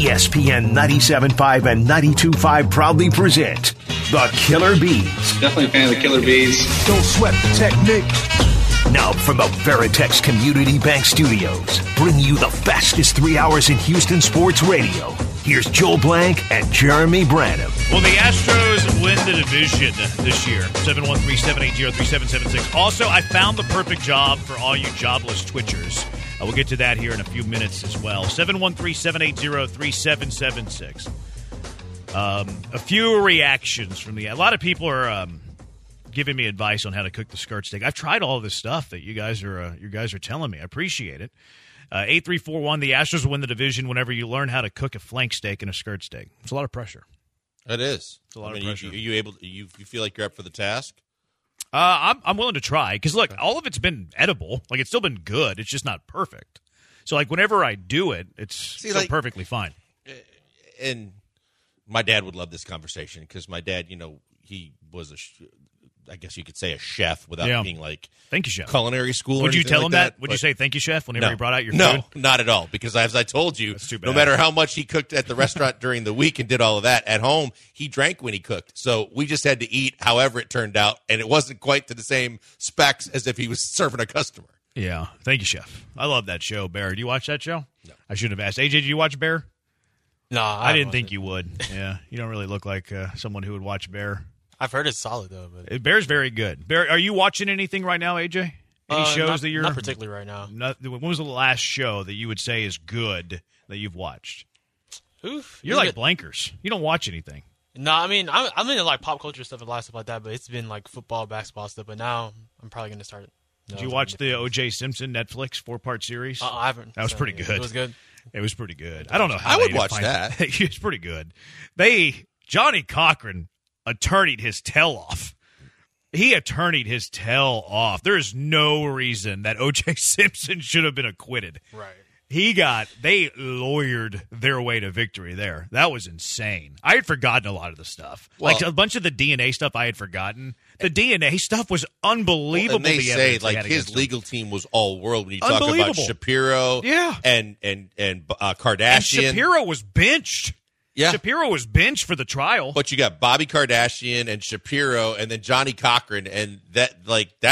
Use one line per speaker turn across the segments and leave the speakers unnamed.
ESPN 97.5 and 92.5 proudly present the Killer Bees.
Definitely a fan of the Killer Bees.
Don't sweat the technique. Now from the Veritex Community Bank Studios, bring you the fastest 3 hours in Houston sports radio. Here's Joel Blank and Jeremy Branham.
Will the Astros win the division this year? 713-780-3776. Also, I found the perfect job for all you jobless Twitchers. We'll get to that here in a few minutes as well. 713-780-3776. A few reactions from a lot of people are giving me advice on how to cook the skirt steak. I've tried all of this stuff that you guys are telling me. I appreciate it. 8341, the Astros will win the division whenever you learn how to cook a flank steak and a skirt steak. It's a lot of pressure.
It is.
It's a lot of pressure.
Are you able? You feel like you're up for the task?
I'm willing to try because look, all of it's been edible. Like it's still been good. It's just not perfect. So like whenever I do it, it's still perfectly fine.
And my dad would love this conversation because my dad, he was I guess you could say a chef without being like
thank you, chef.
Culinary school.
Would you tell him
that?
Would you say thank you, chef, whenever he brought out your food?
No, not at all. Because as I told you, no matter how much he cooked at the restaurant during the week and did all of that, at home he drank when he cooked. So we just had to eat however it turned out, and it wasn't quite to the same specs as if he was serving a customer.
Yeah, thank you, chef. I love that show, Bear. Do you watch that show?
No.
I should have asked. AJ, did you watch Bear?
No,
I didn't think you would. Yeah, you don't really look like someone who would watch Bear.
I've heard it's solid, though. But
Bear's very good. Bear, are you watching anything right now, AJ? Any shows that you're...
Not particularly right now.
When was the last show that you would say is good that you've watched?
Oof.
You're like blankers. You don't watch anything.
No, I mean, I'm into like pop culture stuff and a lot of stuff like that, but it's been like football, basketball stuff, but now I'm probably going to start it.
Did you watch the O.J. Simpson Netflix 4-part series?
I haven't.
That was pretty good.
It was good?
It was pretty good. I don't know how
I would watch that.
It was pretty good. Johnny Cochran attorneyed his tail off. He attorneyed his tail off. There is no reason that O.J. Simpson should have been acquitted.
Right.
They lawyered their way to victory there. That was insane. I had forgotten a lot of the stuff. Like a bunch of the DNA stuff I had forgotten. The DNA stuff was unbelievable.
And they say like his legal team was all world when you talk about Shapiro and Kardashian.
And Shapiro was benched.
Yeah.
Shapiro was benched for the trial.
But you got Bobby Kardashian and Shapiro and then Johnny Cochran, and that's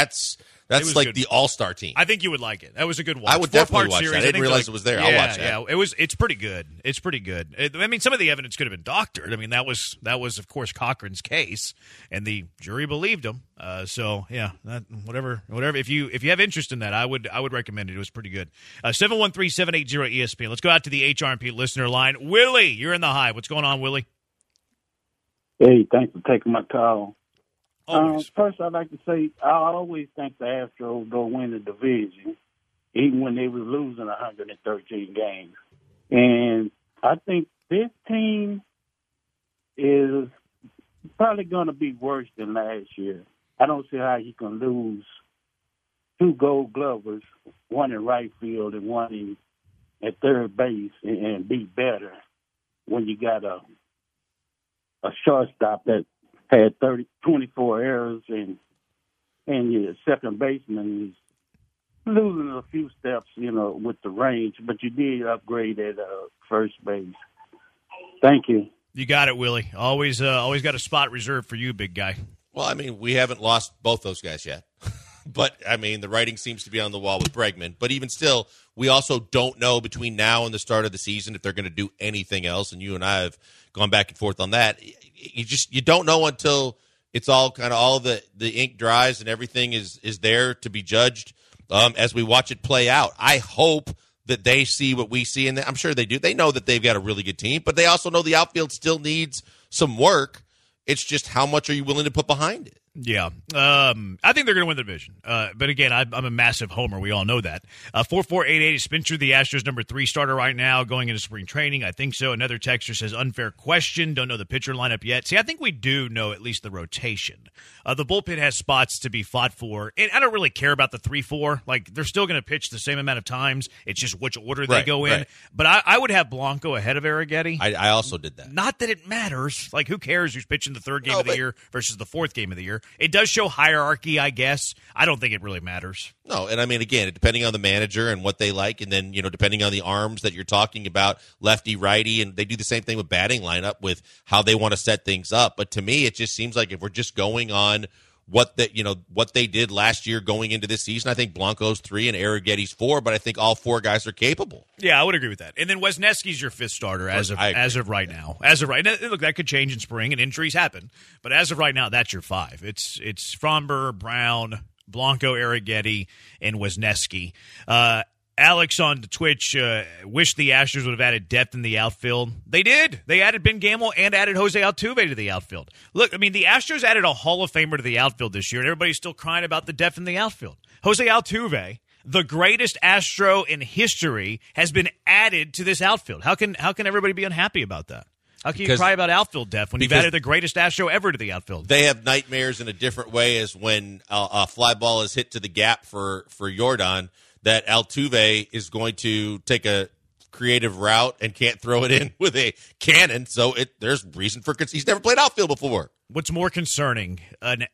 like the all-star team.
I think you would like it. That was a good watch.
I would definitely watch that. I didn't realize it was there. I'll watch that.
Yeah, it's pretty good. It's pretty good. I mean, some of the evidence could have been doctored. I mean, that was of course Cochran's case, and the jury believed him. So yeah, whatever. If you have interest in that, I would recommend it. It was pretty good. 713-780-ESPN. Let's go out to the HRP listener line. Willie, you're in the Hive. What's going on, Willie?
Hey, thanks for taking my call.
Always.
First, I'd like to say I always think the Astros go win the division, even when they was losing 113 games. And I think this team is probably going to be worse than last year. I don't see how you can lose 2 Gold Glovers, one in right field and one at third base, and be better when you got a shortstop that had 24 errors, and your second baseman is losing a few steps, with the range, but you did upgrade at first base. Thank you.
You got it, Willie. Always got a spot reserved for you, big guy.
Well, I mean, we haven't lost both those guys yet. But, I mean, the writing seems to be on the wall with Bregman. But even still, we also don't know between now and the start of the season if they're going to do anything else. And you and I have gone back and forth on that. You don't know until it's all the ink dries and everything is there to be judged as we watch it play out. I hope that they see what we see, and I'm sure they do. They know that they've got a really good team, but they also know the outfield still needs some work. It's just how much are you willing to put behind it?
Yeah. I think they're going to win the division. But again, I'm a massive homer. We all know that. 4488 is Spencer, the Astros number 3 starter right now, going into spring training. I think so. Another texter says, unfair question. Don't know the pitcher lineup yet. See, I think we do know at least the rotation. The bullpen has spots to be fought for. And I don't really care about the 3-4. Like, they're still going to pitch the same amount of times. It's just which order they go in. Right. But I would have Blanco ahead of Arrighetti.
I also did that.
Not that it matters. Like, who cares who's pitching the third game of the year versus the fourth game of the year? It does show hierarchy, I guess. I don't think it really matters.
No, and I mean, again, depending on the manager and what they like, and then, depending on the arms that you're talking about, lefty, righty, and they do the same thing with batting lineup with how they want to set things up. But to me, it just seems like if we're just going on what they did last year going into this season, I think Blanco's 3 and Arrigetti's 4, but I think all 4 guys are capable.
Yeah, I would agree with that. And then Wesneski's your 5th starter as of right now. As of right now, look, that could change in spring and injuries happen. But as of right now, that's your 5. It's Fromber, Brown, Blanco, Arrighetti, and Wesneski. Alex on Twitch wished the Astros would have added depth in the outfield. They did. They added Ben Gamel and added Jose Altuve to the outfield. Look, I mean, the Astros added a Hall of Famer to the outfield this year, and everybody's still crying about the depth in the outfield. Jose Altuve, the greatest Astro in history, has been added to this outfield. How can everybody be unhappy about that? How can you cry about outfield depth when you've added the greatest Astro ever to the outfield?
They have nightmares in a different way as when a fly ball is hit to the gap for Yordan, that Altuve is going to take a creative route and can't throw it in with a cannon. So there's reason for he's never played outfield before.
What's more concerning, an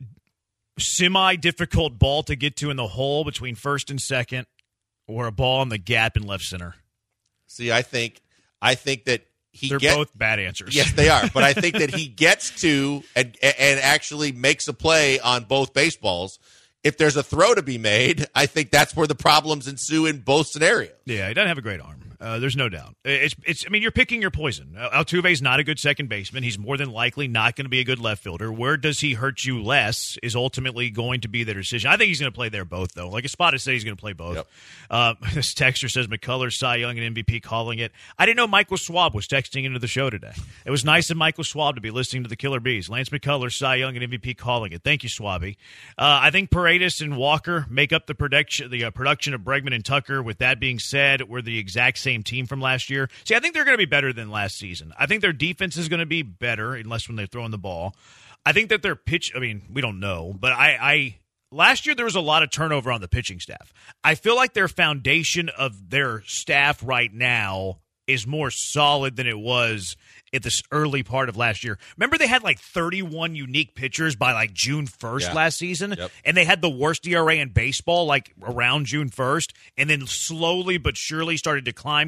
semi-difficult ball to get to in the hole between first and second, or a ball in the gap in left center?
See, I think that
they're both bad answers.
Yes, they are. But I think that he gets to and actually makes a play on both baseballs. If there's a throw to be made, I think that's where the problems ensue in both scenarios.
Yeah, he doesn't have a great arm. There's no doubt. I mean, you're picking your poison. Altuve's not a good second baseman. He's more than likely not going to be a good left fielder. Where does he hurt you less is ultimately going to be their decision. I think he's going to play there both, though. Like Espada said, he's going to play both. Yep. This texter says McCullers, Cy Young, and MVP calling it. I didn't know Michael Schwab was texting into the show today. It was nice of Michael Schwab to be listening to the Killer Bees. Lance McCullers, Cy Young, and MVP calling it. Thank you, Schwaby. I think Paredes and Walker make up the production of Bregman and Tucker. With that being said, we're the exact same team from last year. See, I think they're going to be better than last season. I think their defense is going to be better, unless when they're throwing the ball. I think that their pitch, I mean, we don't know, but last year there was a lot of turnover on the pitching staff. I feel like their foundation of their staff right now is more solid than it was at this early part of last year. Remember they had like 31 unique pitchers by like June 1st last season?
Yep.
And they had the worst ERA in baseball like around June 1st, and then slowly but surely started to climb.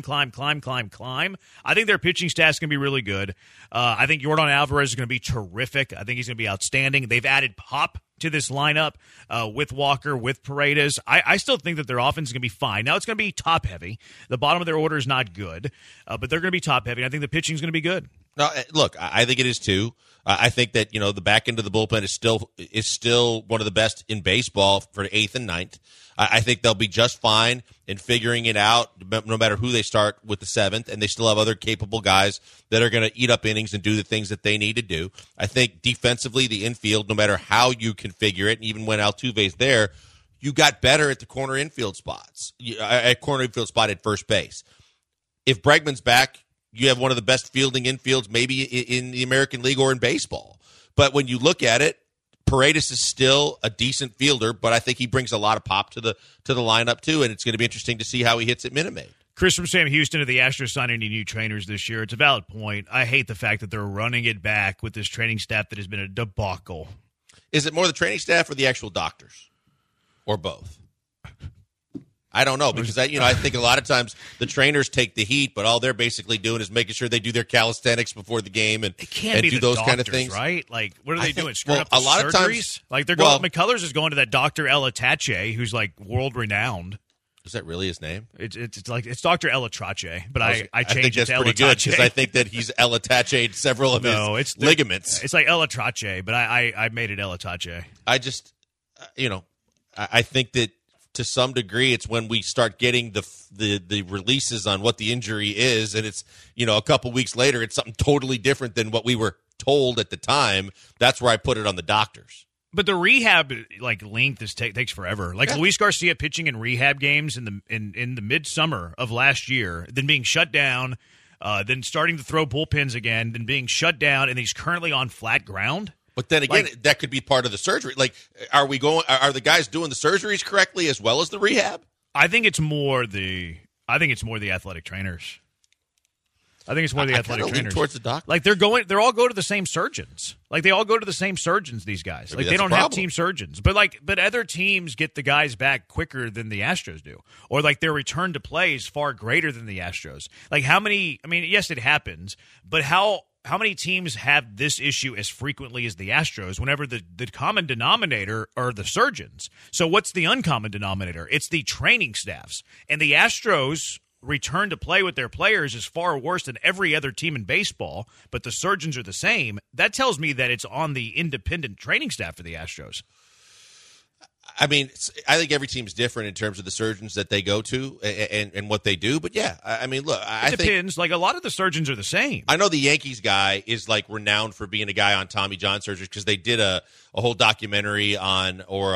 I think their pitching staff's going to be really good. I think Yordan Alvarez is going to be terrific. I think he's going to be outstanding. They've added pop to this lineup with Walker, with Paredes. I still think that their offense is going to be fine. Now, it's going to be top-heavy. The bottom of their order is not good, but they're going to be top-heavy. I think the pitching is going to be good.
No, look, I think it is too. I think that the back end of the bullpen is still one of the best in baseball for 8th and 9th. I think they'll be just fine in figuring it out, no matter who they start with the 7th, and they still have other capable guys that are going to eat up innings and do the things that they need to do. I think defensively, the infield, no matter how you configure it, and even when Altuve's there, you got better at the corner infield spots, at corner infield spot at first base. If Bregman's back, you have one of the best fielding infields maybe in the American League or in baseball. But when you look at it, Paredes is still a decent fielder, but I think he brings a lot of pop to the lineup too, and it's going to be interesting to see how he hits at Minute Maid.
Chris from Sam Houston of the Astros signing any new trainers this year. It's a valid point. I hate the fact that they're running it back with this training staff that has been a debacle.
Is it more the training staff or the actual doctors? Or both? I don't know, because I think a lot of times the trainers take the heat, but all they're basically doing is making sure they do their calisthenics before the game and do those kind of things,
right? Like, what are they doing? Screwing up the surgeries? Of times, like they're going. McCullers is going to that Dr. Ella Tache, who's like world renowned.
Is that really his name?
It's like it's Dr. Ella Trache, but I changed it to Ella
Tache. Because I think that he's Ella Tache'd several of his ligaments.
It's like Ella Trache, but I made it Ella Tache.
I just, I think that to some degree, it's when we start getting the releases on what the injury is, and it's a couple weeks later, it's something totally different than what we were told at the time. That's where I put it on the doctors.
But the rehab length takes forever. Luis Garcia pitching in rehab games in the midsummer of last year, then being shut down, then starting to throw bullpens again, then being shut down, and he's currently on flat ground. But
then again, that could be part of the surgery. Are the guys doing the surgeries correctly as well as the rehab?
I think it's more the athletic trainers. I think it's one of the athletic trainers.
Towards the doctor.
Like they're all go to the same surgeons. Like they all go to the same surgeons. These guys,
Maybe
like they
that's
don't
a
have
problem.
team surgeons. But other teams get the guys back quicker than the Astros do, or like their return to play is far greater than the Astros. Like how many? I mean, yes, it happens, but how many teams have this issue as frequently as the Astros whenever the common denominator are the surgeons? So what's the uncommon denominator? It's the training staffs. And the Astros return to play with their players is far worse than every other team in baseball, but the surgeons are the same. That tells me that it's on the independent training staff for the Astros.
I mean, I think every team's different in terms of the surgeons that they go to and what they do. But yeah, I mean, look, I think
It depends. Like a lot of the surgeons are the same.
I know the Yankees guy is like renowned for being a guy on Tommy John surgery because they did a whole documentary on, or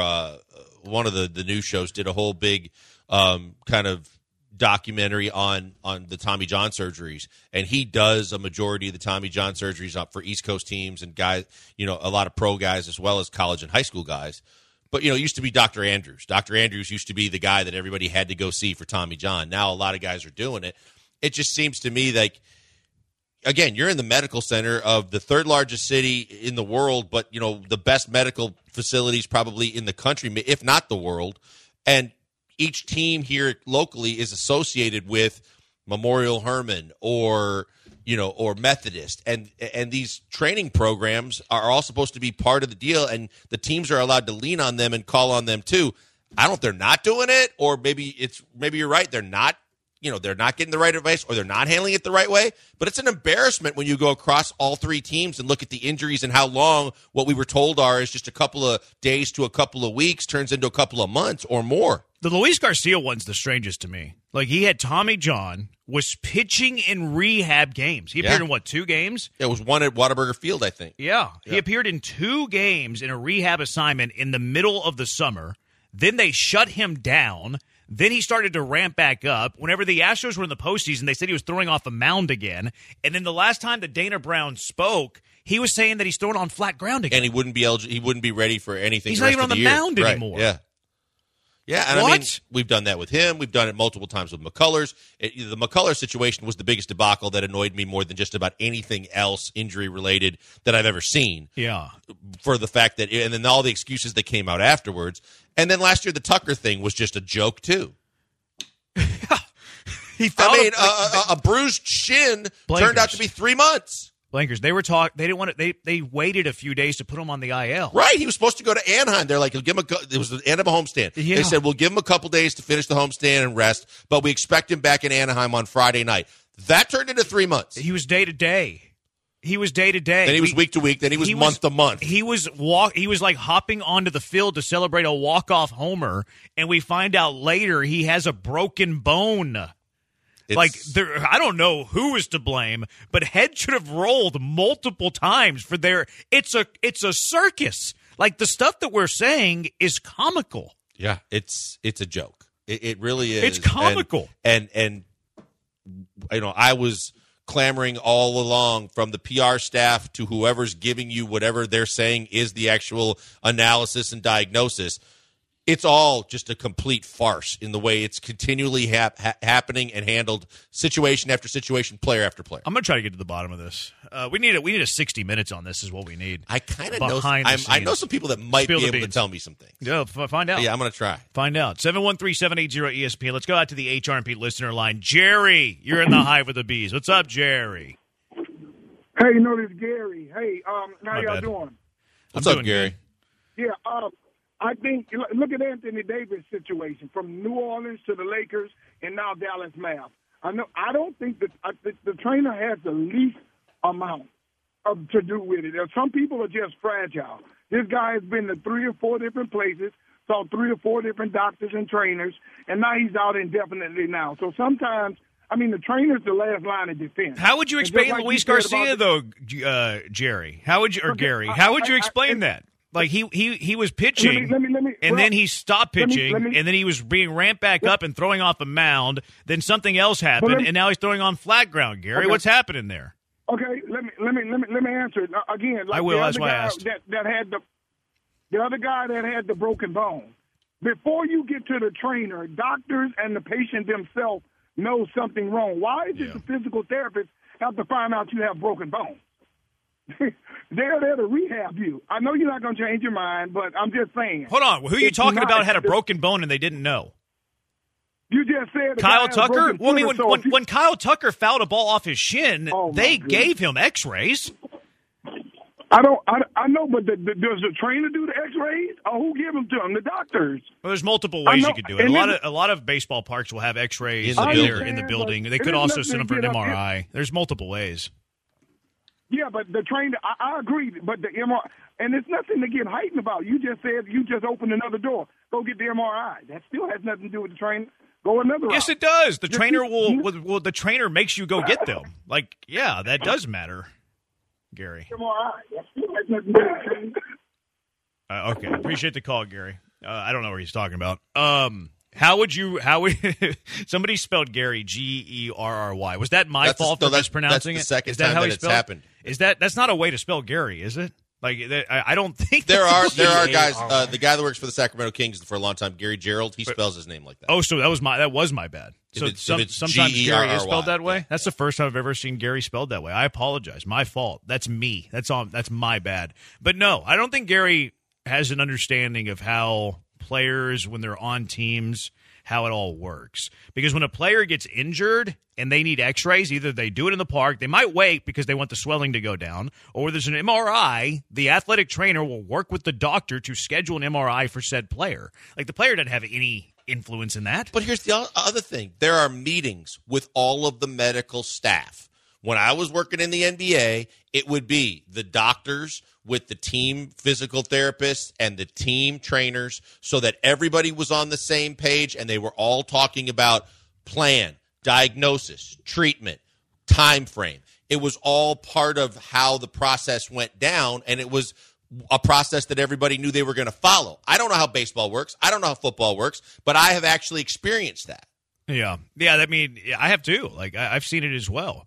one of the news shows did a whole big kind of documentary on the Tommy John surgeries, and he does a majority of the Tommy John surgeries up for East Coast teams and guys, a lot of pro guys as well as college and high school guys. But, it used to be Dr. Andrews. Dr. Andrews used to be the guy that everybody had to go see for Tommy John. Now a lot of guys are doing it. It just seems to me like, again, you're in the medical center of the third largest city in the world, but, the best medical facilities probably in the country, if not the world. And each team here locally is associated with Memorial Hermann or Methodist, and these training programs are all supposed to be part of the deal, and the teams are allowed to lean on them and call on them too. I don't know if they're not doing it, or maybe you're right, they're not. They're not getting the right advice, or they're not handling it the right way. But it's an embarrassment when you go across all three teams and look at the injuries and how long what we were told is just a couple of days to a couple of weeks turns into a couple of months or more.
The Luis Garcia one's the strangest to me. Like, he had Tommy John, was pitching in rehab games. He appeared in, 2 games?
It was one at Whataburger Field, I think.
Yeah. He appeared in 2 games in a rehab assignment in the middle of the summer. Then they shut him down. Then he started to ramp back up. Whenever the Astros were in the postseason, they said he was throwing off a mound again. And then the last time that Dana Brown spoke, he was saying that he's throwing on flat ground again.
And he wouldn't be eligible. He wldn't be ready for anything.
He's
the
not
rest
even
of
on the
year.
mound anymore.
Yeah. Yeah, and
What?
I mean, we've done that with him. We've done it multiple times with McCullers. The McCullers situation was the biggest debacle that annoyed me more than just about anything else injury-related that I've ever seen.
Yeah.
For the fact that, and then all the excuses that came out afterwards. And then last year, the Tucker thing was just a joke, too.
He felt
a bruised shin turned out to be 3 months.
Blankers. They were they didn't want to. They waited a few days to put him on the IL.
Right, he was supposed to go to Anaheim. They're like, give him it was the end of a homestand.
Yeah.
They said, we'll give him a couple days to finish the homestand and rest, but we expect him back in Anaheim on Friday night. That turned into 3 months.
He was day to day. He was day to day.
Then he was week to week. Then he was month to month.
He was like hopping onto the field to celebrate a walk-off homer, and we find out later he has a broken bone. I don't know who is to blame, but head should have rolled multiple times for their. It's a circus. Like, the stuff that we're saying is comical.
Yeah, it's a joke. It really is.
It's comical.
And I was clamoring all along, from the PR staff to whoever's giving you whatever they're saying is the actual analysis and diagnosis. It's all just a complete farce in the way it's continually happening and handled, situation after situation, player after player.
I'm going to try to get to the bottom of this. We need a 60 minutes on this is what we need.
I kind of know.
Behind the scenes.
I know some people that might
Spill
be
the
able to
beans.
tell me some things.
Yeah, find out.
Yeah, I'm going to try.
Find out. 713-780-ESPN. Let's go out to the HRP listener line. Jerry, you're in the hive with the bees. What's up, Jerry?
Hey, this is Gary. Hey, how y'all doing?
What's
I'm
up,
doing
Gary?
good.
Yeah, I think, look at Anthony Davis' situation, from New Orleans to the Lakers and now Dallas Mavs. I don't think that the trainer has the least amount to do with it. Some people are just fragile. This guy has been to 3 or 4 different places, saw 3 or 4 different doctors and trainers, and now he's out indefinitely now. So sometimes, the trainer's the last line of defense.
How would you explain Luis Garcia, though, Jerry? How would you, Gary? How would you explain that? Like, he was pitching, then he stopped pitching, and then he was being ramped back up and throwing off a mound. Then something else happened, and now he's throwing on flat ground. Gary, what's happening there?
Okay, let me answer it again. Like,
I will. That's
the
why I
guy
asked.
That had the other guy that had the broken bone. Before you get to the trainer, doctors and the patient themselves knows something wrong. Why is it the physical therapist have to find out you have broken bones? They're there to rehab you. I know you're not going to change your mind, but I'm just saying.
Hold on. Who are you talking about had a broken bone and they didn't know?
You just said
Kyle Tucker? Well, I mean, when Kyle Tucker fouled a ball off his shin, they gave him x-rays.
I know, but does the trainer do the x-rays? Or who give them to him? The doctors.
Well, there's multiple ways you could do it. A lot of baseball parks will have x-rays in the building. They could also send them for an MRI. There's multiple ways.
Yeah, but the trainer, I agree, but the MRI, and there's nothing to get heightened about. You just said you just opened another door. Go get the MRI. That still has nothing to do with the trainer. Go another route.
Yes, it does. The trainer will. The trainer makes you go get them. Like, yeah, that does matter, Gary.
MRI. That still has nothing to do with the trainer.
Okay, appreciate the call, Gary. I don't know what he's talking about. How would somebody spelled Gary Gerry? Was that my fault for mispronouncing it?
That's the second time that it's happened.
That's not a way to spell Gary, is it? Like, I don't think
there are guys. The guy that works for the Sacramento Kings for a long time, Gary Gerald, he spells his name like that.
Oh, so that was my bad. So sometimes Gary is spelled that way. That's the first time I've ever seen Gary spelled that way. I apologize. My fault. That's me. That's my bad. But no, I don't think Gary has an understanding of how players, when they're on teams, how it all works. Because when a player gets injured and they need x-rays, either they do it in the park, they might wait because they want the swelling to go down, or there's an MRI, the athletic trainer will work with the doctor to schedule an MRI for said player. Like, the player doesn't have any influence in that.
But here's the other thing. There are meetings with all of the medical staff. When I was working in the NBA, it would be the doctors with the team physical therapists and the team trainers so that everybody was on the same page and they were all talking about plan, diagnosis, treatment, time frame. It was all part of how the process went down, and it was a process that everybody knew they were going to follow. I don't know how baseball works. I don't know how football works, but I have actually experienced that.
Yeah. I mean, I have too. Like, I've seen it as well.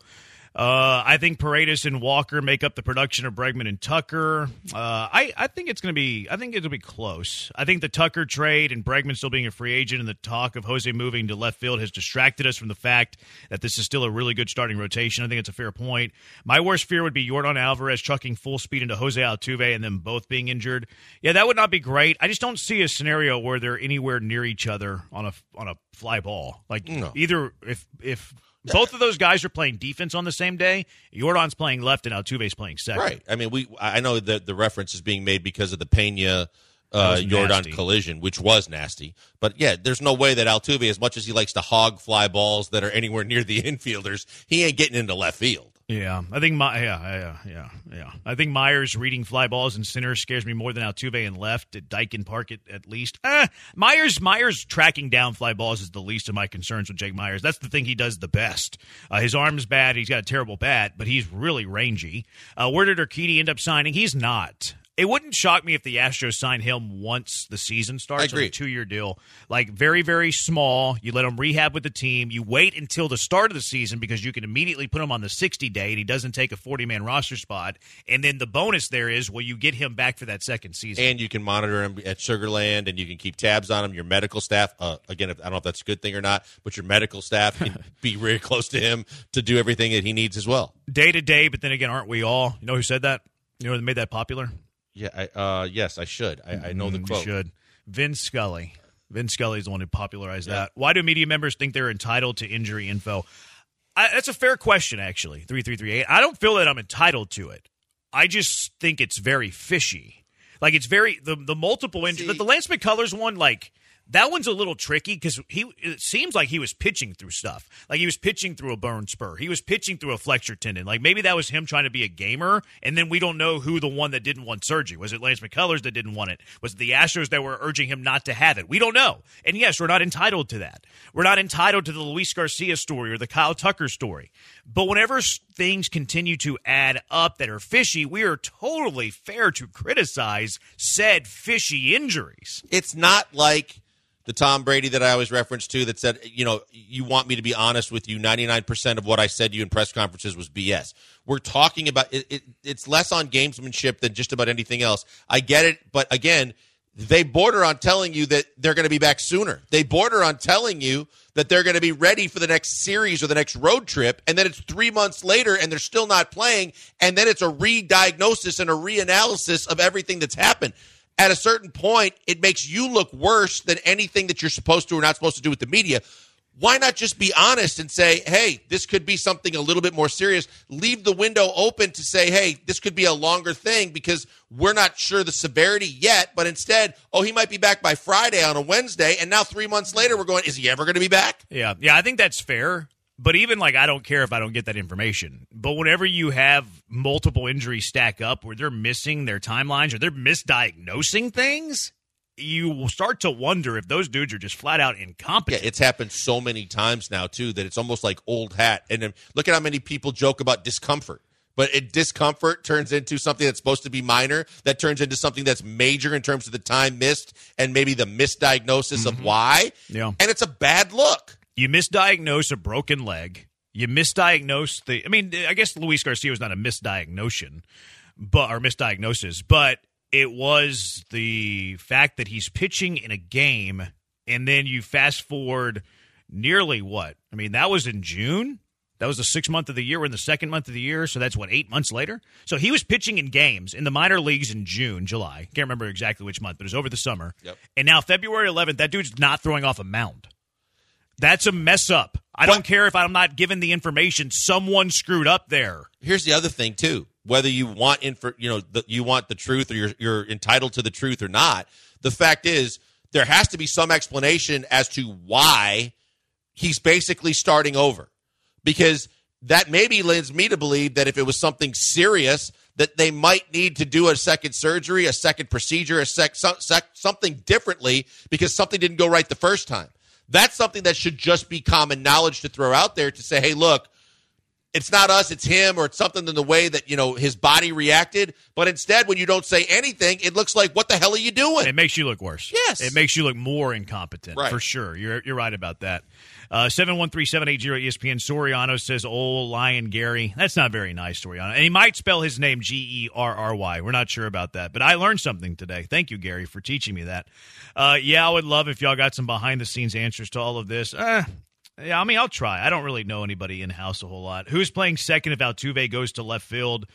I think Paredes and Walker make up the production of Bregman and Tucker. I think it'll be close. I think the Tucker trade and Bregman still being a free agent and the talk of Jose moving to left field has distracted us from the fact that this is still a really good starting rotation. I think it's a fair point. My worst fear would be Yordan Alvarez trucking full speed into Jose Altuve and them both being injured. Yeah, that would not be great. I just don't see a scenario where they're anywhere near each other on a fly ball. Like, either if both of those guys are playing defense on the same day, Yordan's playing left and Altuve's playing second.
Right. I mean, I know that the reference is being made because of the Pena Yordan collision, which was nasty. But, yeah, there's no way that Altuve, as much as he likes to hog fly balls that are anywhere near the infielders, he ain't getting into left field.
Yeah, I think I think Myers reading fly balls in center scares me more than Altuve in left at Daikin Park at least. Myers tracking down fly balls is the least of my concerns with Jake Myers. That's the thing he does the best. His arm's bad. He's got a terrible bat, but he's really rangy. Where did Urquidy end up signing? He's not. It wouldn't shock me if the Astros signed him once the season starts.
I agree.
On a 2-year deal. Like, very, very small. You let him rehab with the team. You wait until the start of the season because you can immediately put him on the 60-day and he doesn't take a 40-man roster spot. And then the bonus there is, well, you get him back for that second season.
And you can monitor him at Sugarland and you can keep tabs on him. Your medical staff, again, I don't know if that's a good thing or not, but your medical staff can be very close to him to do everything that he needs as well.
Day to day, but then again, aren't we all? You know who said that? You know who made that popular?
Yeah, yes, I should. I know the quote.
You should. Vin Scully. Vin Scully is the one who popularized that. Why do media members think they're entitled to injury info? That's a fair question, actually, 3338. I don't feel that I'm entitled to it. I just think it's very fishy. Like, it's very – the multiple injuries – the Lance McCullers one, like – that one's a little tricky because it seems like he was pitching through stuff. Like, he was pitching through a burn spur. He was pitching through a flexor tendon. Like, maybe that was him trying to be a gamer, and then we don't know who the one that didn't want surgery. Was it Lance McCullers that didn't want it? Was it the Astros that were urging him not to have it? We don't know. And, yes, we're not entitled to that. We're not entitled to the Luis Garcia story or the Kyle Tucker story. But whenever things continue to add up that are fishy, we are totally fair to criticize said fishy injuries.
It's not like the Tom Brady that I always reference to that said, you know, you want me to be honest with you, 99% of what I said to you in press conferences was BS. We're talking about it's less on gamesmanship than just about anything else. I get it, but again, they border on telling you that they're going to be back sooner. They border on telling you that they're going to be ready for the next series or the next road trip, and then it's 3 months later and they're still not playing, and then it's a re-diagnosis and a reanalysis of everything that's happened. At a certain point, it makes you look worse than anything that you're supposed to or not supposed to do with the media. Why not just be honest and say, hey, this could be something a little bit more serious? Leave the window open to say, hey, this could be a longer thing because we're not sure the severity yet. But instead, he might be back by Friday on a Wednesday. And now 3 months later, we're going, is he ever going to be back?
Yeah, I think that's fair. But even I don't care if I don't get that information. But whenever you have multiple injuries stack up where they're missing their timelines or they're misdiagnosing things, you will start to wonder if those dudes are just flat out incompetent.
Yeah, it's happened so many times now, too, that it's almost like old hat. And then look at how many people joke about discomfort. But discomfort turns into something that's supposed to be minor, that turns into something that's major in terms of the time missed and maybe the misdiagnosis of why.
Yeah.
And it's a bad look.
You misdiagnose a broken leg. You misdiagnose I guess Luis Garcia was not a misdiagnosis, but it was the fact that he's pitching in a game, and then you fast forward nearly what? That was in June? That was the 6th month of the year. We're in the 2nd month of the year, so that's, 8 months later? So he was pitching in games in the minor leagues in June, July. Can't remember exactly which month, but it was over the summer.
Yep.
And now February 11th, that dude's not throwing off a mound. That's a mess up. I don't care if I'm not given the information. Someone screwed up there.
Here's the other thing, too. Whether you want you want the truth or you're entitled to the truth or not, the fact is there has to be some explanation as to why he's basically starting over. Because that maybe leads me to believe that if it was something serious, that they might need to do a second surgery, a second procedure, something differently because something didn't go right the first time. That's something that should just be common knowledge to throw out there to say, hey, look, it's not us, it's him, or it's something in the way that, his body reacted. But instead, when you don't say anything, it looks like, what the hell are you doing?
It makes you look worse.
Yes.
It makes you look more incompetent,
right.
For sure. You're right about that. 713-780-ESPN. Soriano says, Lion Gary. That's not very nice, Soriano. And he might spell his name Gerry. We're not sure about that. But I learned something today. Thank you, Gary, for teaching me that. I would love if y'all got some behind-the-scenes answers to all of this. Yeah, I'll try. I don't really know anybody in-house a whole lot. Who's playing second if Altuve goes to left field?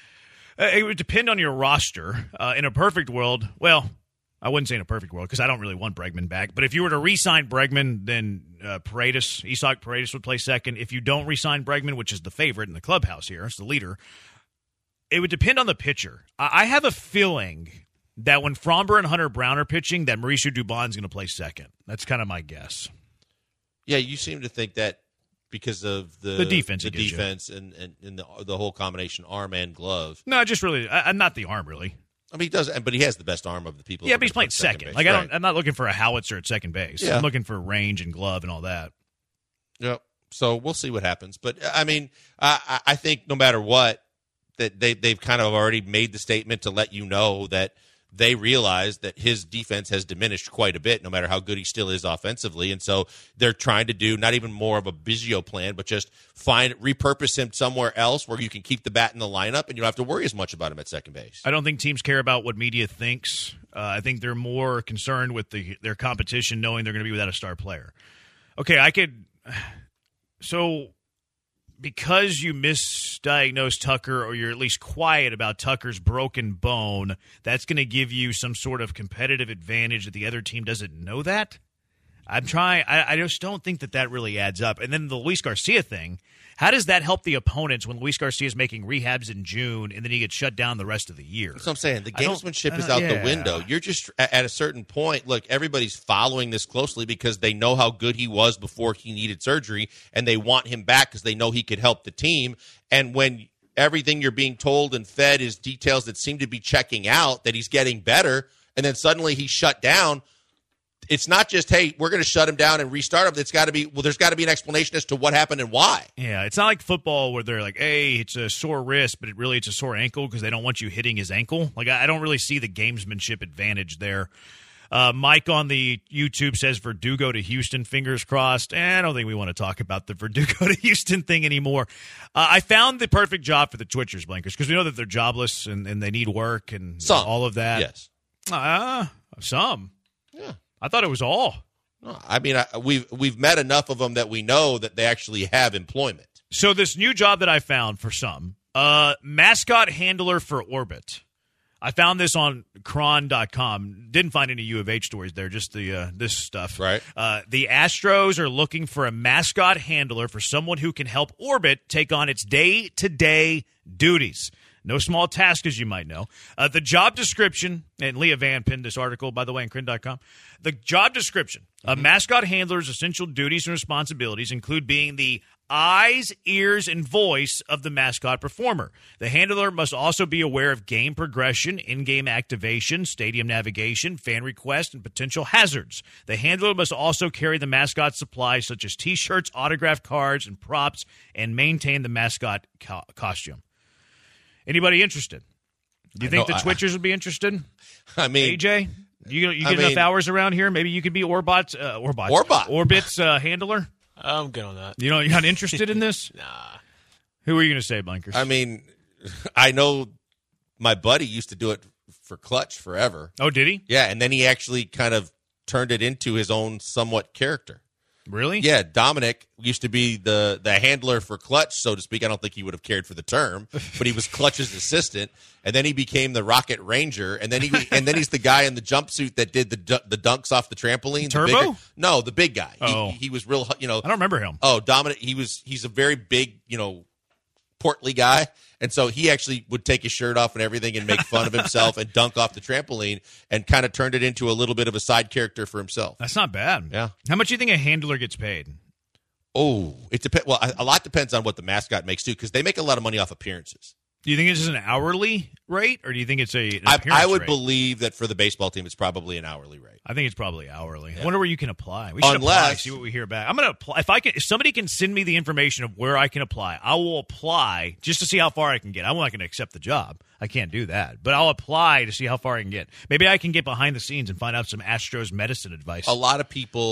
It would depend on your roster. In a perfect world, well, I wouldn't say in a perfect world because I don't really want Bregman back. But if you were to re-sign Bregman, then Isaac Paredes would play second. If you don't re-sign Bregman, which is the favorite in the clubhouse here, it's the leader, it would depend on the pitcher. I have a feeling that when Fromber and Hunter Brown are pitching, that Mauricio Dubon's going to play second. That's kind of my guess.
Yeah, you seem to think that because of the
defense,
and the whole combination arm and glove.
No, just really, I'm not the arm really.
He does, but he has the best arm of the people.
Yeah, but he's playing second.
Base.
I'm not looking for a howitzer at second base. Yeah. I'm looking for range and glove and all that.
Yep. So we'll see what happens. But I think no matter what, that they've kind of already made the statement to let you know that they realize that his defense has diminished quite a bit, no matter how good he still is offensively. And so they're trying to do not even more of a Biggio plan, but just repurpose him somewhere else where you can keep the bat in the lineup and you don't have to worry as much about him at second base.
I don't think teams care about what media thinks. I think they're more concerned with their competition, knowing they're going to be without a star player. Okay, so because you misdiagnose Tucker, or you're at least quiet about Tucker's broken bone, that's going to give you some sort of competitive advantage that the other team doesn't know that? I'm trying. I just don't think that really adds up. And then the Luis Garcia thing, how does that help the opponents when Luis Garcia is making rehabs in June and then he gets shut down the rest of the year?
That's what I'm saying. The gamesmanship is out the window. You're just at a certain point. Look, everybody's following this closely because they know how good he was before he needed surgery, and they want him back because they know he could help the team. And when everything you're being told and fed is details that seem to be checking out, that he's getting better, and then suddenly he's shut down, it's not just, hey, we're going to shut him down and restart him. There's got to be an explanation as to what happened and why.
Yeah, it's not like football where they're like, hey, it's a sore wrist, but it's a sore ankle because they don't want you hitting his ankle. Like, I don't really see the gamesmanship advantage there. Mike on the YouTube says Verdugo to Houston, fingers crossed. I don't think we want to talk about the Verdugo to Houston thing anymore. I found the perfect job for the Twitchers, Blankers, because we know that they're jobless and they need work and all of that.
Yes.
Some.
Yeah.
I thought it was all.
No, I mean, we've met enough of them that we know that they actually have employment.
So this new job that I found for some, mascot handler for Orbit. I found this on Cron.com. Didn't find any U of H stories there, just the this stuff.
Right.
The Astros are looking for a mascot handler for someone who can help Orbit take on its day-to-day duties. No small task, as you might know. The job description, and Leah Van pinned this article, by the way, on Crin.com. The job description, a mascot handler's essential duties and responsibilities include being the eyes, ears, and voice of the mascot performer. The handler must also be aware of game progression, in-game activation, stadium navigation, fan requests, and potential hazards. The handler must also carry the mascot supplies such as T-shirts, autograph cards, and props, and maintain the mascot costume. Anybody interested? Do you think the Twitchers would be interested?
I mean,
AJ, you get enough hours around here? Maybe you could be Orbit's handler?
I'm good on that.
You're not interested in this?
Nah.
Who are you going to say, Blankers?
I mean, I know my buddy used to do it for Clutch forever.
Oh, did he?
Yeah, and then he actually kind of turned it into his own somewhat character.
Really?
Yeah, Dominic used to be the handler for Clutch, so to speak. I don't think he would have cared for the term, but he was Clutch's assistant, and then he became the Rocket Ranger, and then he's the guy in the jumpsuit that did the dunks off the trampoline.
Turbo?
The big guy.
Oh.
He was real. I
don't remember him.
Oh, Dominic. He's a very big, portly guy, and so he actually would take his shirt off and everything and make fun of himself and dunk off the trampoline and kind of turned it into a little bit of a side character for himself.
That's not bad.
Yeah.
How much do you think a handler gets paid?
Oh, it depends. Well, a lot depends on what the mascot makes too, because they make a lot of money off appearances.
Do you think this is an hourly rate, or do you think it's an appearance
I would
rate?
believe that for the baseball team, it's probably an hourly rate.
I think it's probably hourly.
Yeah.
I wonder where you can apply. We should apply, see what we hear back. I'm going to apply. If somebody can send me the information of where I can apply, I will apply just to see how far I can get. I'm not going to accept the job. I can't do that. But I'll apply to see how far I can get. Maybe I can get behind the scenes and find out some Astros medicine advice.
A lot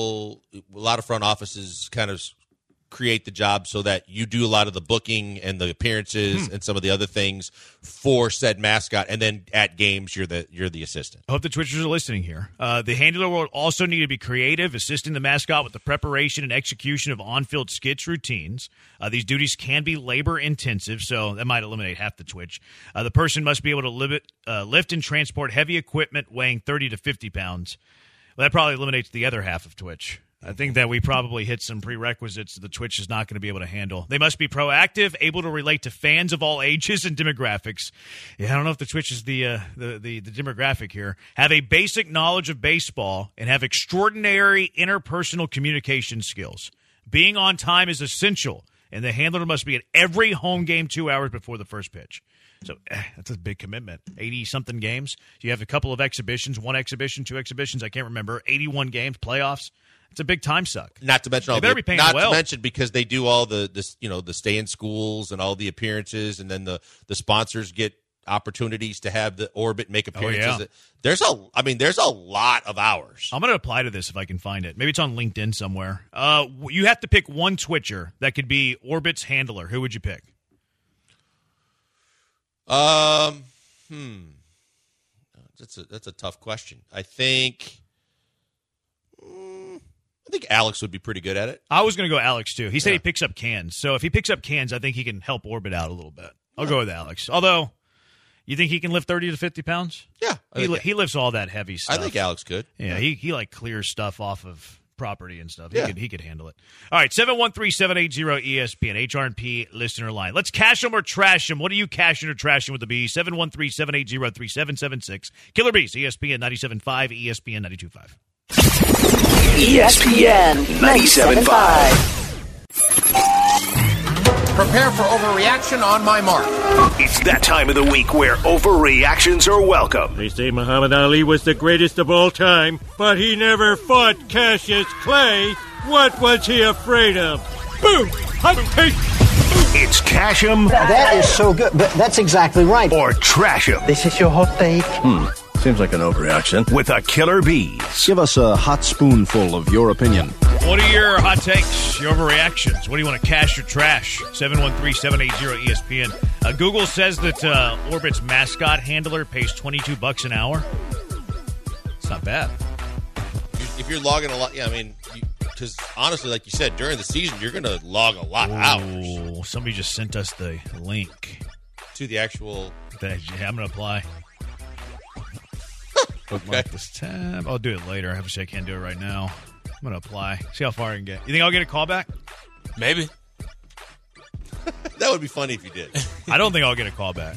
of front offices kind of create the job so that you do a lot of the booking and the appearances and some of the other things for said mascot, and then at games you're the assistant.
I hope the Twitchers are listening here. The handler will also need to be creative, assisting the mascot with the preparation and execution of on-field skits routines. These duties can be labor-intensive, so that might eliminate half the Twitch. The person must be able to lift and transport heavy equipment weighing 30 to 50 pounds. Well, that probably eliminates the other half of Twitch. I think that we probably hit some prerequisites that the Twitch is not going to be able to handle. They must be proactive, able to relate to fans of all ages and demographics. Yeah, I don't know if the Twitch is the demographic here. Have a basic knowledge of baseball and have extraordinary interpersonal communication skills. Being on time is essential, and the handler must be at every home game 2 hours before the first pitch. So that's a big commitment. 80-something games. You have a couple of exhibitions, 1 exhibition, 2 exhibitions, I can't remember, 81 games, playoffs. It's a big time suck.
Not to mention
to
mention because they do all the stay in schools and all the appearances, and then the sponsors get opportunities to have the Orbit make appearances.
Oh, yeah.
There's a lot of hours.
I'm going to apply to this if I can find it. Maybe it's on LinkedIn somewhere. You have to pick one Twitcher that could be Orbit's handler. Who would you pick?
That's a tough question. I think Alex would be pretty good at it.
I was going to go Alex, too. He said he picks up cans. So if he picks up cans, I think he can help Orbit out a little bit. I'll go with Alex. Although, you think he can lift 30 to 50 pounds?
Yeah.
He lifts all that heavy stuff.
I think Alex could.
Yeah, he like clears stuff off of property and stuff. He could handle it. All right, 713-780-ESPN, HRP listener line. Let's cash him or trash him. What are you cashing or trashing with the B? 713-780-3776. Killer Bees, ESPN 97.5, ESPN 92.5.
ESPN 97.5.
Prepare for overreaction on my mark.
It's that time of the week where overreactions are welcome.
They say Muhammad Ali was the greatest of all time, but he never fought Cassius Clay. What was he afraid of? Boom!
It's cash 'em.
That is so good, but that's exactly right.
Or trash 'em.
This is your hot take.
Seems like an overreaction.
With a Killer Bees.
Give us a hot spoonful of your opinion.
What are your hot takes, your overreactions? What do you want to cash or trash? 713-780-ESPN. Google says that Orbit's mascot handler pays $22 an hour. It's not bad.
If you're logging a lot, yeah, I mean, because honestly, like you said, during the season, you're going to log a lot of hours.
Somebody just sent us the link
to the actual.
Yeah, I'm going to apply. Bookmark this tab. I'll do it later. I wish I can't do it right now. I'm going to apply. See how far I can get. You think I'll get a call back?
Maybe.
That would be funny if you did.
I don't think I'll get a call back.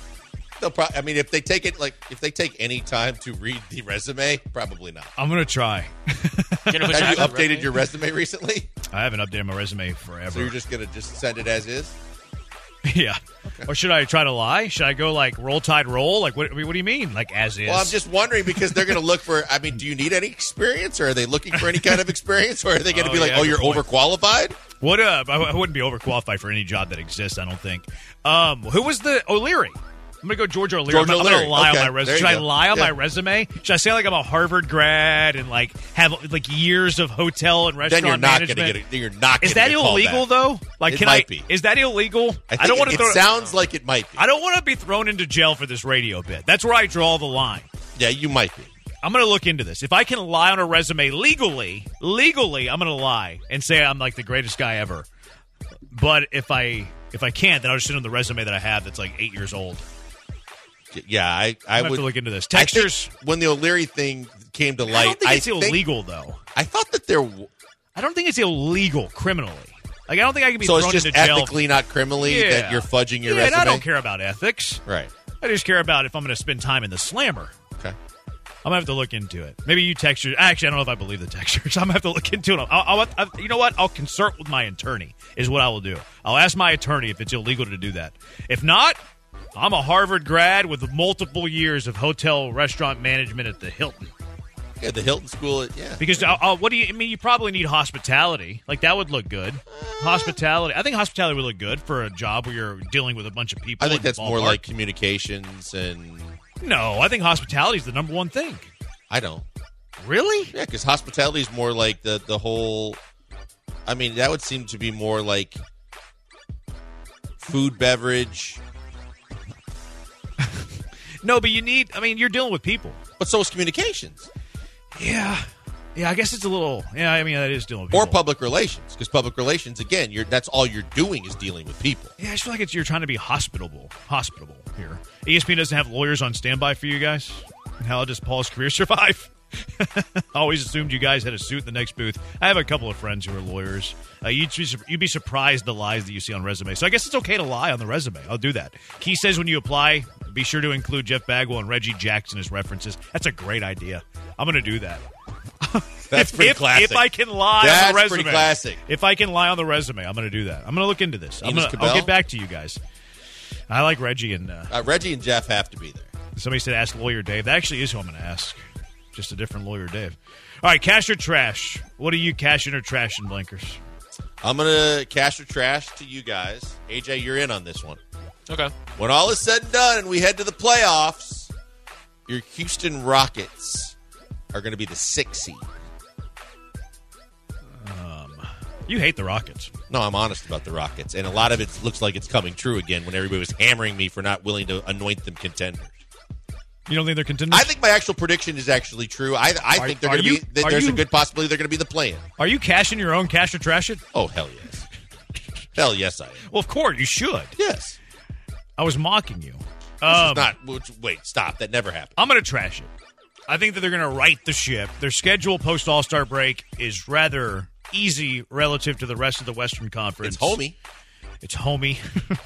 I mean, if they take any time to read the resume, probably not.
I'm going to try.
Have you updated your resume recently?
I haven't updated my resume forever.
So you're just going to just send it as is?
Yeah. Okay. Or should I try to lie? Should I go like roll tide roll? Like what do you mean? Like as is?
Well, I'm just wondering because they're going to look for. I mean, do you need any experience, or are they looking for any kind of experience, or are they going to be like, "Oh, you're overqualified"?
What up? I wouldn't be overqualified for any job that exists. I don't think. Who was the O'Leary? I'm going to go George O'Leary. I'm going to lie on my resume. Should I lie on my resume? Should I say like I'm a Harvard grad and like have like years of hotel and restaurant management?
You're not going to get
Is that illegal though? Like,
it might be.
Is that illegal?
I don't want to. It sounds like it might be.
I don't want to be thrown into jail for this radio bit. That's where I draw the line.
Yeah, you might be.
I'm going to look into this. If I can lie on a resume legally, I'm going to lie and say I'm like the greatest guy ever. But if I can't, then I'll just send them the resume that I have that's like 8 years old.
Yeah, I would
have to look into this. Textures.
When the O'Leary thing came to light,
I don't think it's illegal though.
I thought that
I don't think it's illegal criminally. Like I don't think I can be thrown into jail.
So it's just ethically, not criminally, that you're fudging your resume?
And I don't care about ethics.
Right.
I just care about if I'm going to spend time in the slammer.
Okay.
I'm going to have to look into it. Maybe you textures. Actually, I don't know if I believe the textures. I'm going to have to look into it. You know what? I'll consult with my attorney is what I will do. I'll ask my attorney if it's illegal to do that. If not, I'm a Harvard grad with multiple years of hotel restaurant management at the Hilton.
Yeah, the Hilton School. Yeah.
Because what do you? I mean, you probably need hospitality. Like that would look good. Hospitality. I think hospitality would look good for a job where you're dealing with a bunch of people.
I think that's more like communications and.
No, I think hospitality is the number one thing.
I don't.
Really?
Yeah, because hospitality is more like the whole. I mean, that would seem to be more like food, beverage.
No, but you're dealing with people.
But so is communications.
Yeah, I guess it's a little. Yeah, I mean, that is dealing with people.
Or public relations, because public relations, again, that's all you're doing is dealing with people.
Yeah, I just feel like you're trying to be hospitable here. ESPN doesn't have lawyers on standby for you guys. How does Paul's career survive? I always assumed you guys had a suit in the next booth. I have a couple of friends who are lawyers. You'd be surprised the lies that you see on resumes. So I guess it's okay to lie on the resume. I'll do that. Key says when you apply, be sure to include Jeff Bagwell and Reggie Jackson as references. That's a great idea. I'm going to do that.
That's pretty classic.
If I can lie on the resume.
Pretty classic.
If I can lie on the resume, I'm going to do that. I'm going to look into this. I'll get back to you guys. I like Reggie and
Reggie and Jeff have to be there.
Somebody said ask Lawyer Dave. That actually is who I'm going to ask. Just a different Lawyer Dave. All right, cash or trash? What are you cashing or trashing, Blinkers?
I'm going to cash or trash to you guys. AJ, you're in on this one.
Okay.
When all is said and done and we head to the playoffs, your Houston Rockets are going to be the 6th seed.
You hate the Rockets.
No, I'm honest about the Rockets. And a lot of it looks like it's coming true again when everybody was hammering me for not willing to anoint them contenders.
You don't think they're contenders?
I think my actual prediction is actually true. I think they're going to be. There's a good possibility they're going to be the play-in.
Are you cashing your own cash or trash it?
Oh, hell yes. Hell yes, I am.
Well, of course, you should.
Yes.
I was mocking you.
This is not. Wait, stop. That never happened.
I'm going to trash it. I think that they're going to right the ship. Their schedule post All-Star break is rather easy relative to the rest of the Western Conference. It's homey.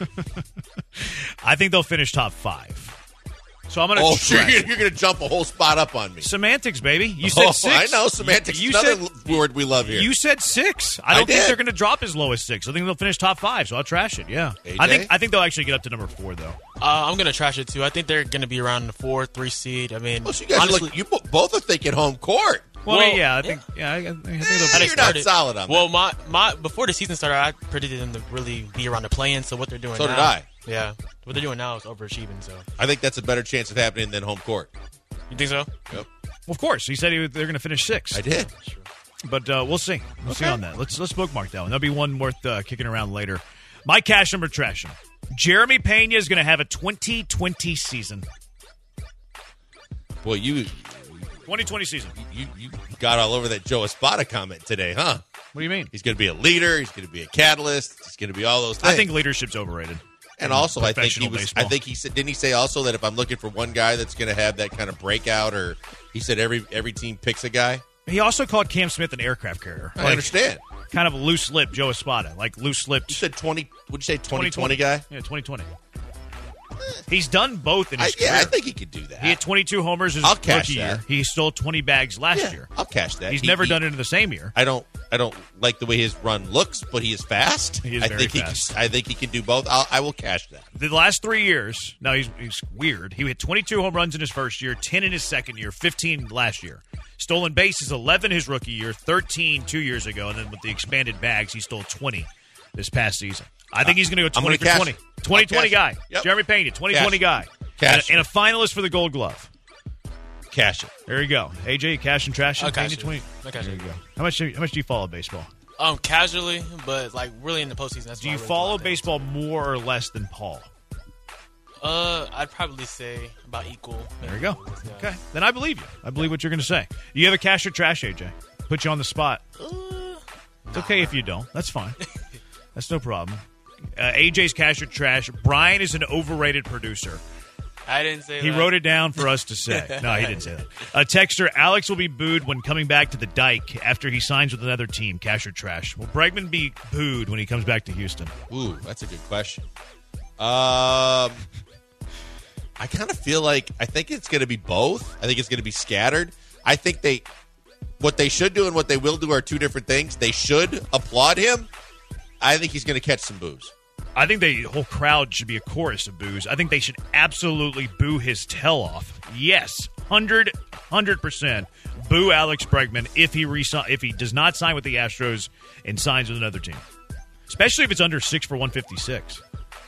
I think they'll finish top 5. So I'm going to
trash it. You're going to jump a whole spot up on me.
Semantics, baby. You said 6.
I know. Semantics is another word we love here.
You said 6. I don't think they're going to drop as low as 6. I think they'll finish top 5, so I'll trash it, yeah.
AJ?
I think they'll actually get up to number 4, though.
I'm going to trash it, too. I think they're going to be around the 4, 3 seed. I mean,
so you guys honestly, you both are thinking home court.
Well, I think
you're not solid on that.
Well, my before the season started, I predicted them to really be around the play-in, so what they're doing now.
So did I.
Yeah. What they're doing now is overachieving, so.
I think that's a better chance of happening than home court.
You think so?
Yep.
Well, of course. He said they're going to finish 6th.
I did.
But we'll see. We'll see on that. Let's bookmark that one. There'll be one worth kicking around later. My cash number trashing. Jeremy Pena is going to have a 2020 season.
Boy,
2020 season.
You got all over that Joe Espada comment today, huh?
What do you mean?
He's going to be a leader. He's going to be a catalyst. He's going to be all those things.
I think leadership's overrated.
And also, I think
baseball.
I think he said. Didn't he say also that if I'm looking for one guy that's going to have that kind of breakout, or he said every team picks a guy.
He also called Cam Smith an aircraft carrier.
I understand.
Kind of a loose lip Joe Espada, like loose lipped.
You said 20. Would you say 2020 guy?
Yeah, 2020. He's done both in his career.
Yeah, I think he could do that.
He had 22 homers his rookie year. He stole 20 bags last year.
I'll cash that.
He's never done it in the same year.
I don't like the way his run looks, but he is fast.
He is very fast.
I think he can do both. I will cash that.
The last 3 years, now he's weird. He hit 22 home runs in his first year, 10 in his second year, 15 last year. Stolen bases, 11 his rookie year, 13 2 years ago, and then with the expanded bags, he stole 20 this past season. I think he's going to go 20 for 20. 20-20 guy.
Yep.
Jeremy Pena, 20-20 guy. And a finalist for the Gold Glove.
Cash it.
There you go. AJ, cash and trash.
I'll cash it.
20.
There you
go. How much do you follow baseball?
Casually, but like really in the postseason. That's
do you follow baseball more or less than Paul?
I'd probably say about equal.
There you go. Yeah. Okay, then I believe you. I believe what you're going to say. You have a cash or trash, AJ? Put you on the spot. It's okay if you don't. That's fine. That's no problem. AJ's cash or trash. Brian is an overrated producer.
I didn't say that.
He wrote it down for us to say. No, he didn't say that. A texter, Alex will be booed when coming back to the Dike after he signs with another team. Cash or trash? Will Bregman be booed when he comes back to Houston?
Ooh, that's a good question. I kind of feel like I think it's going to be both. I think it's going to be scattered. I think what they should do and what they will do are two different things. They should applaud him. I think he's going to catch some boos.
I think the whole crowd should be a chorus of boos. I think they should absolutely boo his tail off. Yes, 100% boo Alex Bregman if he does not sign with the Astros and signs with another team, especially if it's under 6 for 156.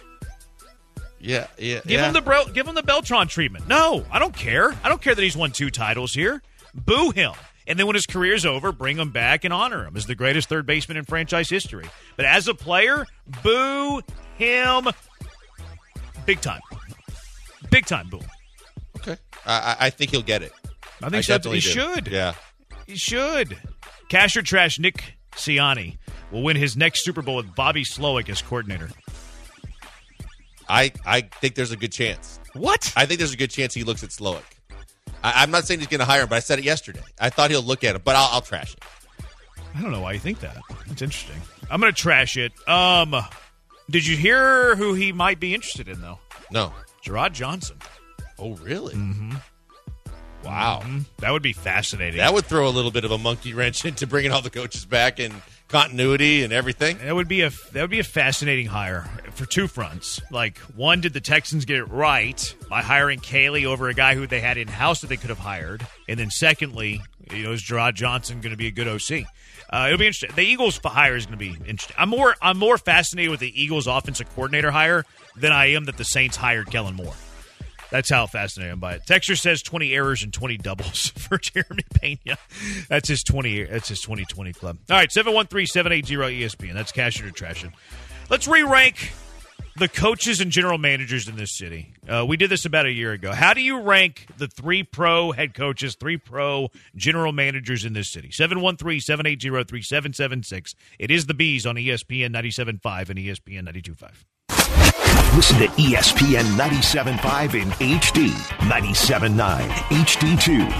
Yeah.
Give him the Beltran treatment. No, I don't care. I don't care that he's won 2 titles here. Boo him. And then when his career's over, bring him back and honor him as the greatest third baseman in franchise history. But as a player, boo him big time. Big time boo.
Okay. I think he'll get it.
I think so. He should.
Yeah.
He should. Cash or trash, Nick Sirianni will win his next Super Bowl with Bobby Slowick as coordinator.
I think there's a good chance.
What?
I think there's a good chance he looks at Slowick. I'm not saying he's going to hire him, but I said it yesterday. I thought he'll look at him, but I'll trash it.
I don't know why you think that. That's interesting. I'm going to trash it. Did you hear who he might be interested in, though?
No.
Gerard Johnson.
Oh, really?
Mm-hmm.
Wow.
Mm-hmm. That would be fascinating.
That would throw a little bit of a monkey wrench into bringing all the coaches back and continuity and everything.
That would be a fascinating hire for 2 fronts. Like, one, did the Texans get it right by hiring Caley over a guy who they had in-house that they could have hired? And then secondly, is Gerard Johnson going to be a good OC? It'll be interesting. The Eagles hire is going to be interesting. I'm more fascinated with the Eagles offensive coordinator hire than I am that the Saints hired Kellen Moore. That's how fascinated I am by it. Texture says 20 errors and 20 doubles for Jeremy Pena. That's his 2020 club. All right, 713-780-ESPN. That's Cash or Trash It. Let's re-rank the coaches and general managers in this city. We did this about a year ago. How do you rank the 3 pro head coaches, 3 pro general managers in this city? 713-780-3776. It is the Bees on ESPN 97.5 and ESPN 92.5.
Listen to ESPN 97.5 in HD, 97.9 HD2.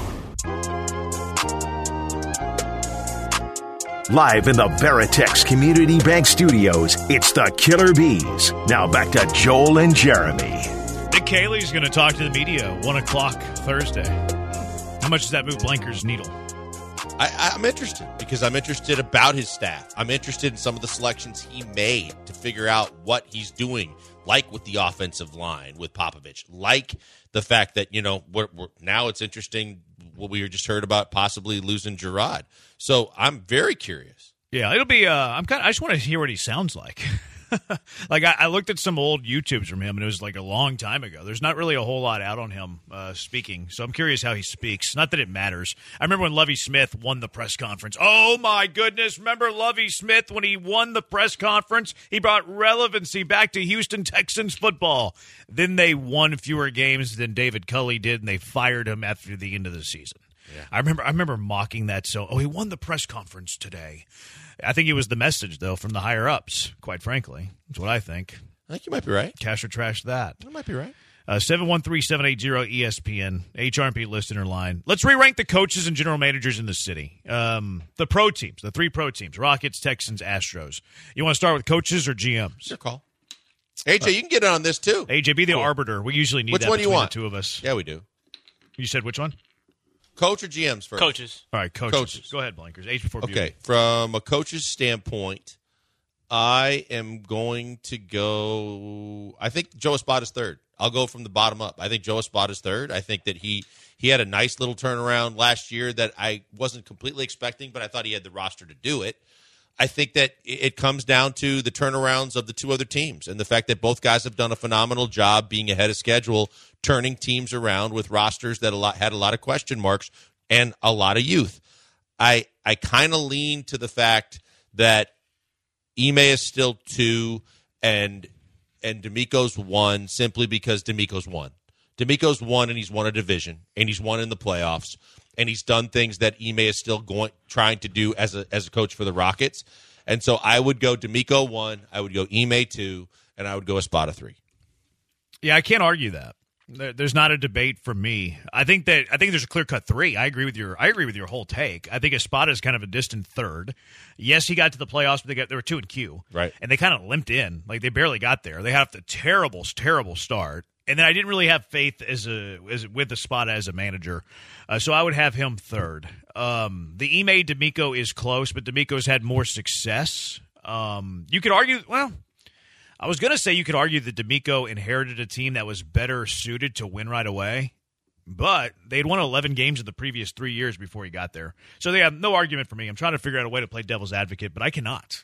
Live in the Veritex Community Bank Studios, it's the Killer Bees. Now back to Joel and Jeremy.
Nick Caley's going to talk to the media 1 o'clock Thursday. How much does that move Blanker's needle?
I'm interested because I'm interested about his staff. I'm interested in some of the selections he made to figure out what he's doing, like with the offensive line with Popovich, like the fact that, we're now it's interesting what we just heard about possibly losing Gerard. So I'm very curious.
Yeah, it'll be. I just want to hear what he sounds like. Like I looked at some old YouTubes from him, and it was like a long time ago. There's not really a whole lot out on him speaking, so I'm curious how he speaks. Not that it matters. I remember when Lovie Smith won the press conference. Oh, my goodness. Remember Lovie Smith when he won the press conference? He brought relevancy back to Houston Texans football. Then they won fewer games than David Culley did, and they fired him after the end of the season.
Yeah.
I remember mocking that. So, he won the press conference today. I think it was the message, though, from the higher-ups, quite frankly. That's what I think.
I think you might be right.
Cash or trash that.
You might be right.
713-780-ESPN, HRP listener line. Let's re-rank the coaches and general managers in the city. The pro teams, the 3 pro teams, Rockets, Texans, Astros. You want to start with coaches or GMs?
Your call. AJ, you can get in on this, too.
AJ, be the arbiter. We usually need
which
that
one
between
you want?
the two of us.
Yeah, we do.
You said which one?
Coach or GMs first?
Coaches.
All right, coaches. Go ahead, Blankers. H before beauty.
Okay, from a coach's standpoint, I am going to go – I think Joe Espada's third. I'll go from the bottom up. I think Joe Espada's third. I think that he had a nice little turnaround last year that I wasn't completely expecting, but I thought he had the roster to do it. I think that it comes down to the turnarounds of the 2 other teams and the fact that both guys have done a phenomenal job being ahead of schedule, turning teams around with rosters that had a lot of question marks and a lot of youth. I kind of lean to the fact that Ime is still 2 and DeMeco's 1 simply because DeMeco's 1. DeMeco's 1 and he's won a division and he's won in the playoffs and he's done things that Ime is still trying to do as a coach for the Rockets. And so I would go DeMeco 1, I would go Ime 2, and I would go Espada 3.
Yeah, I can't argue that. There's not a debate for me. I think there's a clear-cut 3. I agree with your whole take. I think Espada is kind of a distant third. Yes, he got to the playoffs, but they were 2 in Q.
Right.
And they kind of limped in. Like, they barely got there. They had a terrible start. And then I didn't really have faith with Espada as a manager. So I would have him third. The Ime DeMeco is close, but DeMeco's had more success. You could argue, well, I was going to say you could argue that DeMeco inherited a team that was better suited to win right away, but they'd won 11 games in the previous 3 years before he got there. So they have no argument for me. I'm trying to figure out a way to play devil's advocate, but I cannot.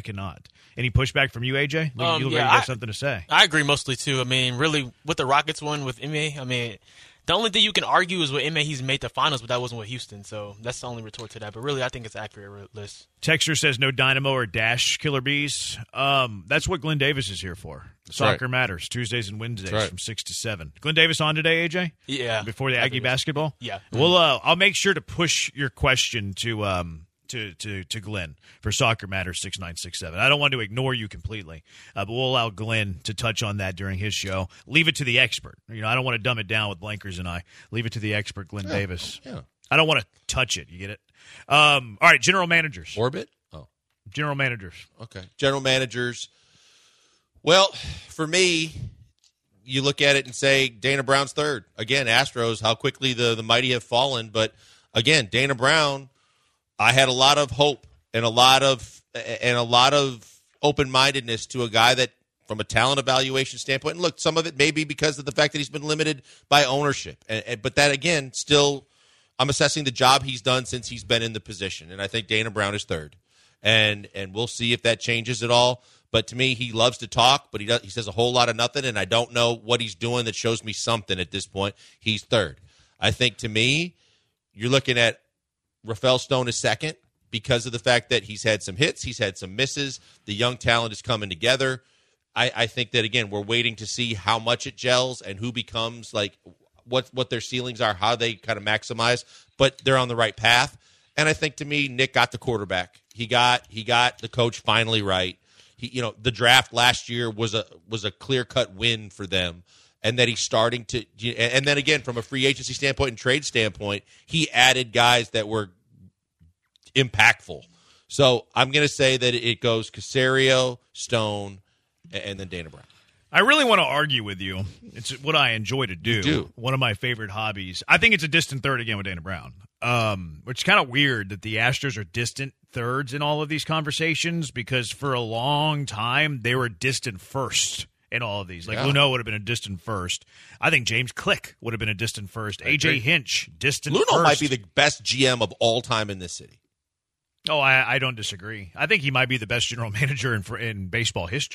Any pushback from you, AJ? You look like you have something to say.
I agree mostly, too. I mean, really, with the Rockets one with Ime, I mean, the only thing you can argue is with Ime, he's made the finals, but that wasn't with Houston. So that's the only retort to that. But really, I think it's an accurate list.
Texter says no Dynamo or Dash Killer Bees. That's what Glenn Davis is here for. Soccer Matters, Tuesdays and Wednesdays from 6 to 7. Glenn Davis on today, AJ?
Yeah.
Before the Aggie basketball?
Yeah.
Well, I'll make sure to push your question to Glenn for Soccer Matters 6967. I don't want to ignore you completely, but we'll allow Glenn to touch on that during his show. Leave it to the expert. I don't want to dumb it down with Blankers and I. Leave it to the expert, Glenn Davis.
Yeah.
I don't want to touch it. You get it? All right, general managers.
Orbit? Oh.
General managers.
Okay. General managers. Well, for me, you look at it and say Dana Brown's third. Again, Astros, how quickly the mighty have fallen. But, again, Dana Brown, I had a lot of hope and a lot of open-mindedness to a guy that, from a talent evaluation standpoint, and look, some of it may be because of the fact that he's been limited by ownership. But that, again, still, I'm assessing the job he's done since he's been in the position. And I think Dana Brown is third. And we'll see if that changes at all. But to me, he loves to talk, but he says a whole lot of nothing, and I don't know what he's doing that shows me something at this point. He's third. I think, to me, you're looking at Rafael Stone is second because of the fact that he's had some hits, he's had some misses. The young talent is coming together. I think that, again, we're waiting to see how much it gels and who becomes, like, what their ceilings are, how they kind of maximize. But they're on the right path. And I think, to me, Nick got the quarterback. He got the coach finally right. The draft last year was a clear-cut win for them. And that he's starting to – and then, again, from a free agency standpoint and trade standpoint, he added guys that were impactful. So I'm going to say that it goes Caserio, Stone, and then Dana Brown.
I really want to argue with you. It's what I enjoy to do. One of my favorite hobbies. I think it's a distant third again with Dana Brown, which is kind of weird that the Astros are distant thirds in all of these conversations because for a long time they were distant first in all of these. Like Luneau would have been a distant first. I think James Click would have been a distant first. A.J. Hinch, distant first.
Luneau might be the best GM of all time in this city.
Oh, I don't disagree. I think he might be the best general manager in baseball history.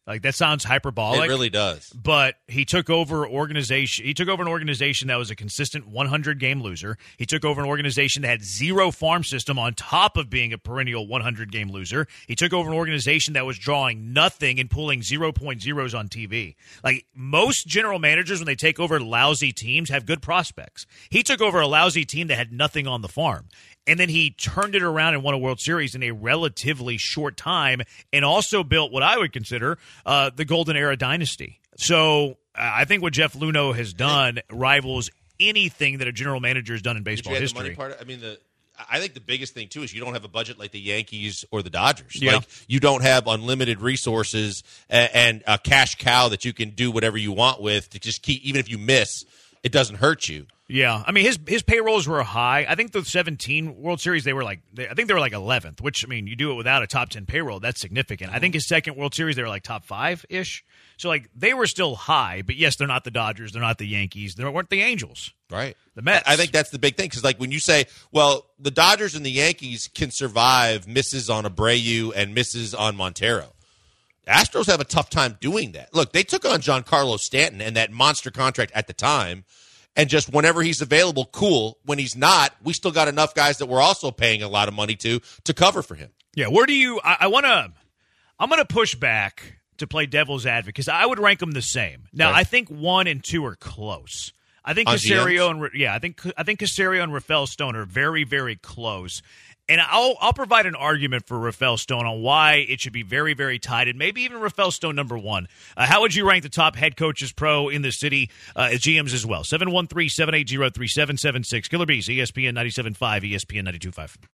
Like, that sounds hyperbolic.
It really does.
But he took over an organization that was a consistent 100-game loser. He took over an organization that had zero farm system on top of being a perennial 100-game loser. He took over an organization that was drawing nothing and pulling 0.0s on TV. Like, most general managers, when they take over lousy teams, have good prospects. He took over a lousy team that had nothing on the farm. And then he turned it around and won a World Series in a relatively short time, and also built what I would consider the Golden Era dynasty. So I think what Jeff Luhnow has done rivals anything that a general manager has done in baseball history.
The money part? I think the biggest thing, too, is you don't have a budget like the Yankees or the Dodgers.
Yeah.
Like, you don't have unlimited resources and a cash cow that you can do whatever you want with to just keep, even if you miss, it doesn't hurt you.
Yeah, I mean, his payrolls were high. I think the 17 World Series, they were like 11th, which, I mean, you do it without a top 10 payroll. That's significant. I think his second World Series, they were like top 5-ish. So, like, they were still high, but yes, they're not the Dodgers. They're not the Yankees. They weren't the Angels.
Right.
The Mets.
I think that's the big thing, because, like, when you say, well, the Dodgers and the Yankees can survive misses on Abreu and misses on Montero. Astros have a tough time doing that. Look, they took on Giancarlo Stanton and that monster contract at the time. And just whenever he's available, cool. When he's not, we still got enough guys that we're also paying a lot of money to cover for him.
Yeah, where do you – I'm going to push back to play devil's advocate because I would rank them the same. Now,
Okay.
I think 1 and 2 are close. I think
On
Casario
GMs?
I think Casario and Rafael Stone are very, very close. And I'll provide an argument for Rafael Stone on why it should be very, very tight, and maybe even Rafael Stone number 1. How would you rank the top head coaches pro in the city as GMs as well? 713-780-3776. Killer Bees, ESPN 97.5, ESPN 92.5.